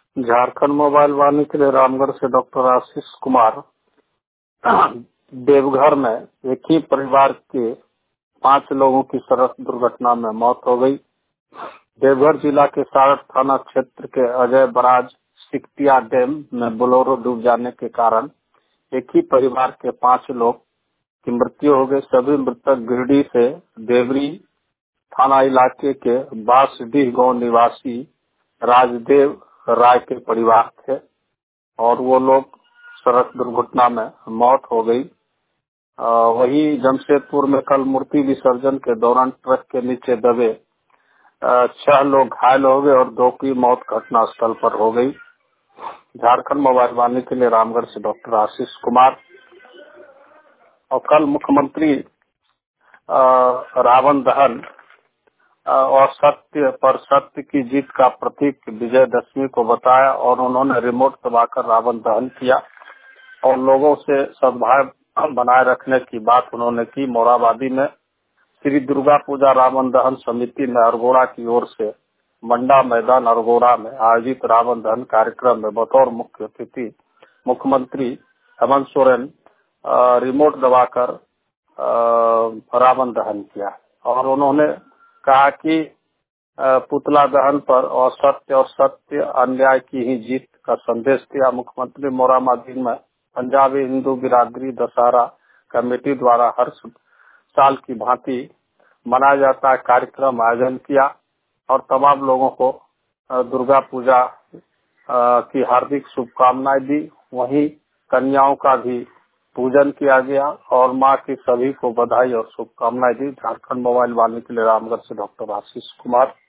Jharkhand mobile वाणी के लिए रामगढ़ से डॉक्टर आशीष कुमार। देवघर में एक ही परिवार के 5 लोगों की सड़क दुर्घटना में मौत हो गई। देवघर जिला के सारठ थाना क्षेत्र के अजय बराज सिकटिया डैम में बोलेरो डूब जाने के कारण एक ही परिवार के 5 लोग की मृत्यु हो गई। सभी मृतक गिरिडीह से देवरी थाना इलाके के बांसडीह गांव निवासी राजदेव राय के परिवार थे और वो लोग सड़क दुर्घटना में मौत हो गई। वही जमशेदपुर में कल मूर्ति विसर्जन के दौरान ट्रक के नीचे दबे 6 लोग घायल हो गए और 2 की मौत घटना स्थल पर हो गई। झारखंड मोबाइल वाणी के लिए रामगढ़ से डॉक्टर आशीष कुमार। और कल मुख्यमंत्री रावण दहन और सत्य पर सत्य की जीत का प्रतीक विजयदशमी को बताया और उन्होंने रिमोट दबाकर रावण दहन किया और लोगों से सद्भाव बनाए रखने की बात उन्होंने की। मोराबादी में श्री दुर्गा पूजा रावण दहन समिति में अरगोड़ा की ओर से मंडा मैदान अरगोड़ा में आयोजित रावण दहन कार्यक्रम में बतौर मुख्य अतिथि मुख्यमंत्री हेमंत सोरेन रिमोट दबाकर रावण दहन किया और उन्होंने कहा कि पुतला दहन पर असत्य और सत्य अन्याय की ही जीत का संदेश दिया। मुख्यमंत्री मोराबादी में पंजाबी हिंदू बिरादरी दशहरा कमेटी द्वारा हर साल की भांति मनाया जाता है कार्यक्रम आयोजन किया और तमाम लोगों को दुर्गा पूजा की हार्दिक शुभकामनाएं दी। वहीं कन्याओं का भी पूजन किया गया और मां की सभी को बधाई और शुभकामनाएं दी। झारखंड मोबाइल वाणी के लिए रामगढ़ से डॉक्टर आशीष कुमार।